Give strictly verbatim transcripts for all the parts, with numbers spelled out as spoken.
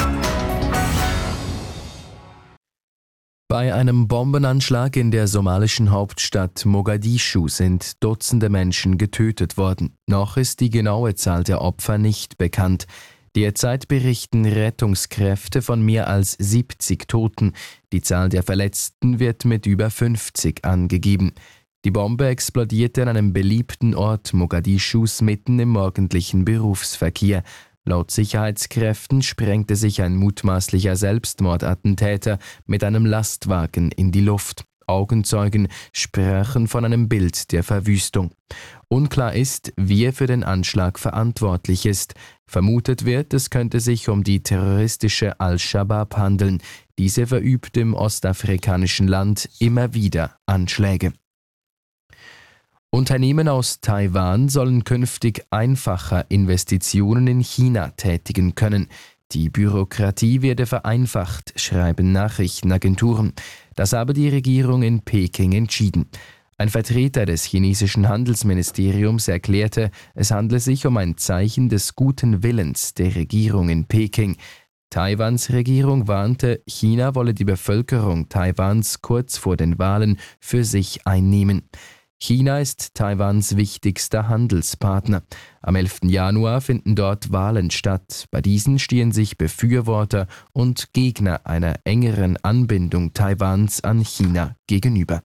Bei einem Bombenanschlag in der somalischen Hauptstadt Mogadischu sind Dutzende Menschen getötet worden. Noch ist die genaue Zahl der Opfer nicht bekannt. Derzeit berichten Rettungskräfte von mehr als siebzig Toten. Die Zahl der Verletzten wird mit über fünfzig angegeben. Die Bombe explodierte an einem beliebten Ort Mogadischus mitten im morgendlichen Berufsverkehr. Laut Sicherheitskräften sprengte sich ein mutmaßlicher Selbstmordattentäter mit einem Lastwagen in die Luft. Augenzeugen sprachen von einem Bild der Verwüstung. Unklar ist, wer für den Anschlag verantwortlich ist. Vermutet wird, es könnte sich um die terroristische Al-Shabaab handeln. Diese verübt im ostafrikanischen Land immer wieder Anschläge. Unternehmen aus Taiwan sollen künftig einfacher Investitionen in China tätigen können. Die Bürokratie werde vereinfacht, schreiben Nachrichtenagenturen. Das habe die Regierung in Peking entschieden. Ein Vertreter des chinesischen Handelsministeriums erklärte, es handle sich um ein Zeichen des guten Willens der Regierung in Peking. Taiwans Regierung warnte, China wolle die Bevölkerung Taiwans kurz vor den Wahlen für sich einnehmen. China ist Taiwans wichtigster Handelspartner. Am elften Januar finden dort Wahlen statt. Bei diesen stehen sich Befürworter und Gegner einer engeren Anbindung Taiwans an China gegenüber.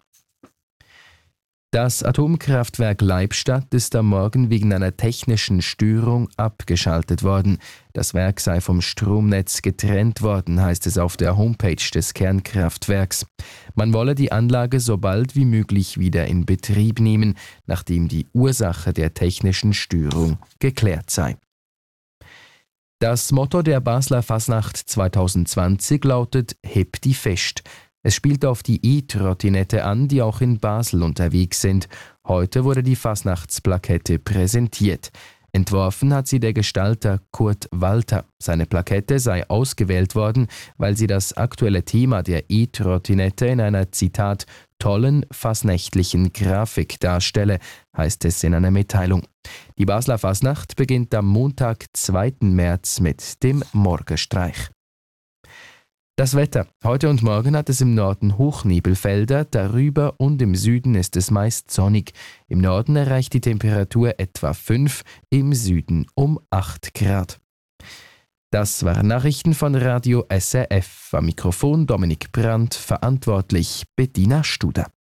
Das Atomkraftwerk Leibstadt ist am Morgen wegen einer technischen Störung abgeschaltet worden. Das Werk sei vom Stromnetz getrennt worden, heißt es auf der Homepage des Kernkraftwerks. Man wolle die Anlage so bald wie möglich wieder in Betrieb nehmen, nachdem die Ursache der technischen Störung geklärt sei. Das Motto der Basler Fasnacht zweitausendzwanzig lautet „Heb die fest". Es spielt auf die E-Trottinette an, die auch in Basel unterwegs sind. Heute wurde die Fasnachtsplakette präsentiert. Entworfen hat sie der Gestalter Kurt Walter. Seine Plakette sei ausgewählt worden, weil sie das aktuelle Thema der E-Trottinette in einer, Zitat, tollen, fasnächtlichen Grafik darstelle, heißt es in einer Mitteilung. Die Basler Fasnacht beginnt am Montag, zweiten März mit dem Morgenstreich. Das Wetter. Heute und morgen hat es im Norden Hochnebelfelder, darüber und im Süden ist es meist sonnig. Im Norden erreicht die Temperatur etwa fünf, im Süden um acht Grad. Das waren Nachrichten von Radio S R F. Am Mikrofon Dominik Brandt, verantwortlich Bettina Studer.